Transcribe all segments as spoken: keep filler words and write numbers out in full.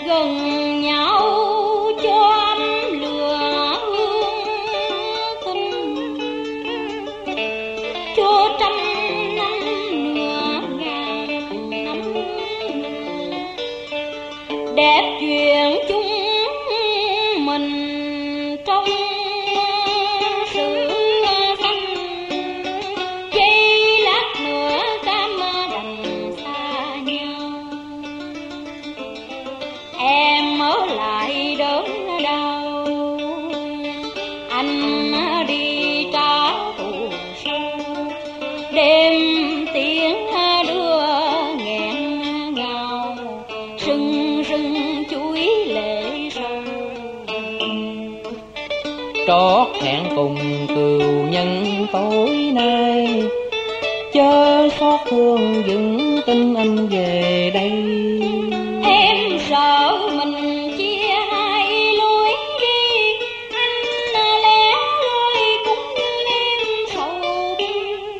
gần nhau cho ấm lửa hương tình, cho trăm năm nửa ngàn năm đẹp chuyện chúng mình trong sự xanh. Giây lát nữa cam đành xa nhau, em ở lại đớn đau, anh đi trả thù sâu. Đêm tiếng đưa nghẹn ngào, rưng rưng chuối lệ sâu. Trót hẹn cùng cừu nhân tối nay, chớ xót thương vững tin anh về đây. Em sợ mình chia hai lối đi, anh lẻ loi cũng như em sầu bi.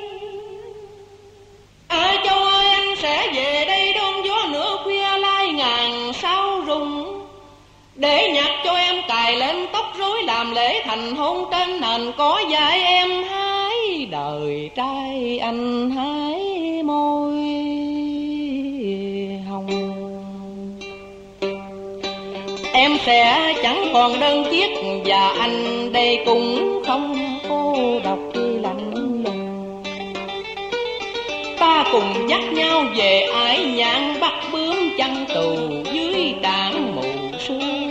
À Châu ơi, anh sẽ về đây đón gió nửa khuya lai ngàn sao rung, để nhặt cho em cài lên tóc rối làm lễ thành hôn trên nền có dạy em hái đời trai anh hái môi hồng. Em sẽ chẳng còn đơn chiếc và anh đây cũng không cô độc lạnh lùng. Ta cùng dắt nhau về ải nhạn bắt bướm chăn tù dưới đạn mù sương.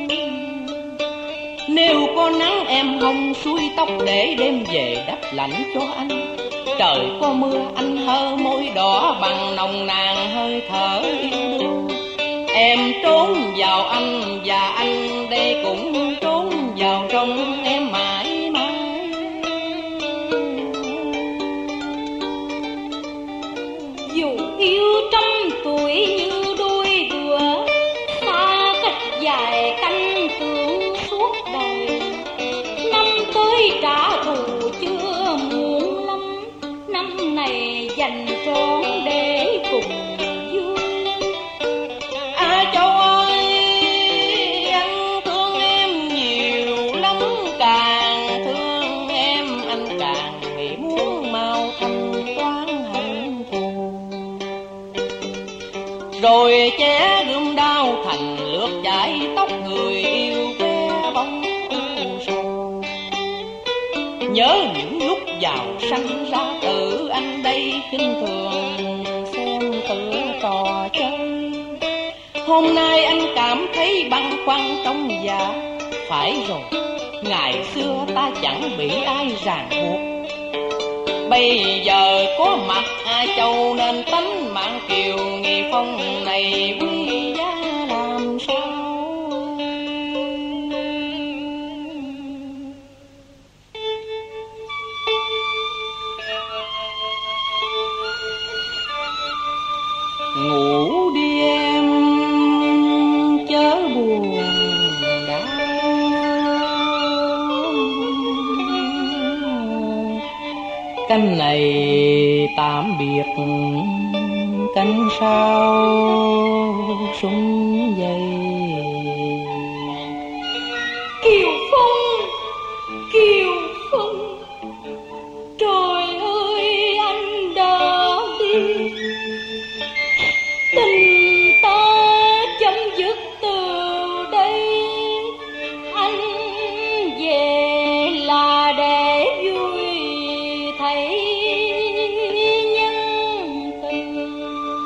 Nếu có nắng em hông xuôi tóc để đêm về đắp lạnh cho anh. Trời có mưa anh hơ môi đỏ bằng nồng nàn hơi thở yêu đương. Em trốn vào anh và anh đây cũng trốn vào trong em mãi mãi. Dù yêu trăm tuổi như đôi đùa, xa cách dài canh tương suốt đời. Năm tới trả thù chưa muộn lắm, năm này dành trọn để cùng vui. À Châu ơi, anh thương em nhiều lắm, càng thương em anh càng nghĩ muốn mau thanh toán hận thù. Rồi ché gươm đao thành lướt chải tóc người yêu ve bóng u sầu. Nhớ những lúc giàu sanh ra tự anh đây khinh thường xem tựa trò chơi. Hôm nay anh cảm thấy băn khoăn trong dạ. Phải rồi, ngày xưa ta chẳng bị ai ràng buộc. Bây giờ có mặt A Châu nên tánh mạng kiều nghi phong này quý giá làm sao. Ngủ đi em chớ buồn đau, canh này tạm biệt canh sau súng dây. Kiều Phong, Kiều Phong, trời ơi anh đã đi, tình ta chấm dứt từ đây. Anh về là để vui thấy nhân tình.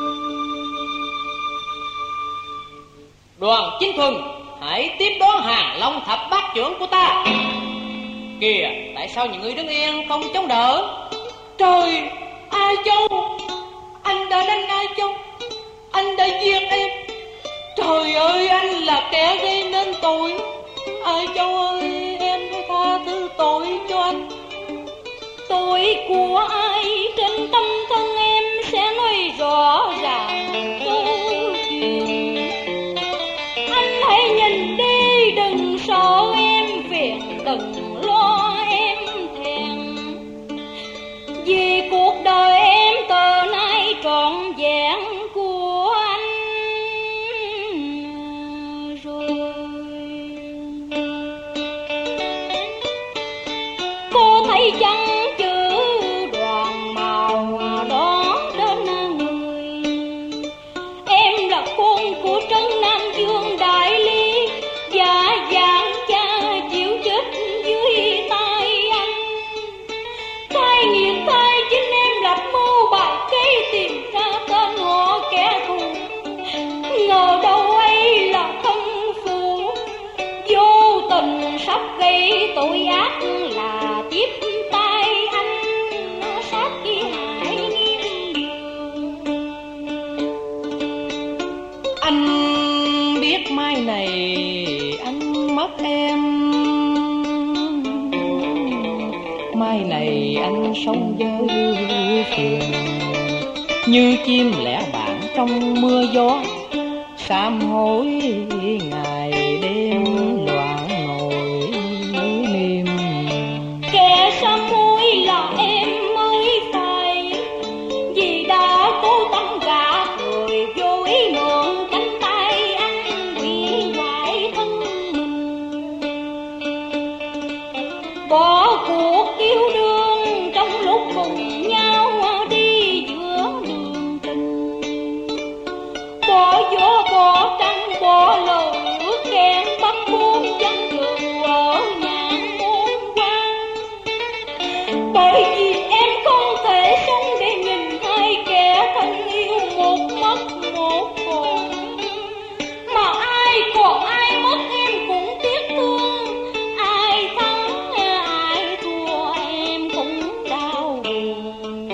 Đoàn Chính Thuần, hãy tiếp đón hàng long thập bát trưởng của ta. Kìa, tại sao những người đứng yên không chống đỡ? Trời, A Châu, anh đã đánh A Châu, anh đã giết em. Trời ơi, anh là kẻ gây nên tội. A Châu ơi, em hãy tha thứ tội cho anh. Tội của ai trên tâm thân em sẽ nói rõ ràng câu chuyện. Anh hãy nhìn đi, đừng sợ em phiền, đừng lo em thèm. Vì cuộc đời em từ nay trọn vẹn của anh. tay chân chữ đoàn màu đó trên người. Em là con của trấn Nam Dương Đại Ly, và dạng cha chịu chết dưới tay anh. Thay nghiệt thay chính em lập mưu bài kế tìm ra tên họ kẻ thù. Ngờ đâu ấy là thân phụ, vô tình sắp gây tội ác là tiếp tay anh sát hại nghiêm đường. Anh biết mai này anh mất em, mai này anh sống với phiền, như chim lẻ bạn trong mưa gió, sám hối ngày đêm loạn nỗi niềm. Kẻ sám hối là em mới phải, vì đã cố tâm gạt người vô ý mượn cánh tay anh hủy hoại thân mình. Bỏ cuộc yêu đương trong lúc cùng nhau đi giữa đường tình. Bỏ gió bỏ trăng bỏ lời ước khen bắt buông chân rượu ở nhãn môn quan. Bởi vì em không thể sống để nhìn hai kẻ thân yêu một mất một còn. Mà ai còn ai mất em cũng tiếc thương, ai thắng ai thua em cũng đau buồn.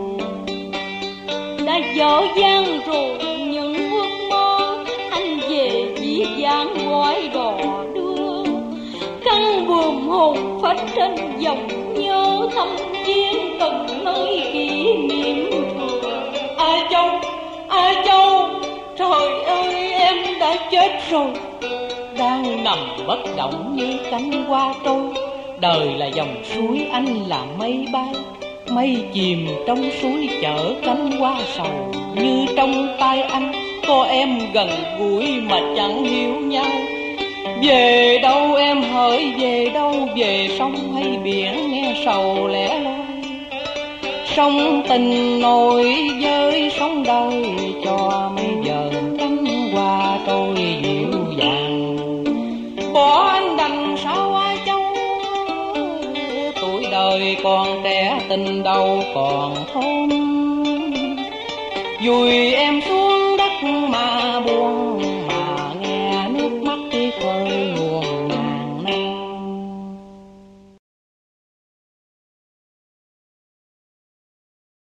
Đã dở dang rồi những ước mơ, anh về dĩ dãn gói đò đưa. Căng buồm hồn phách trên dòng nhớ thăm viếng từng nơi kỷ niệm thường. A Châu, A Châu, trời ơi em đã chết rồi, đang nằm bất động như cánh hoa trôi. Đời là dòng suối, anh là mây bay, mây chìm trong suối chở cánh hoa sầu. Như trong tay anh có em gần gũi mà chẳng hiểu nhau. Về đâu em hỡi về đâu, về sông hay biển nghe sầu lẻ loi. Sông tình nổi với sóng đời, cho mấy giờ cánh hoa trôi dịu dàng. Bỏ anh đành sao A Châu, tuổi đời còn trẻ tình đâu còn thôn. Vùi em xuống đất mà buông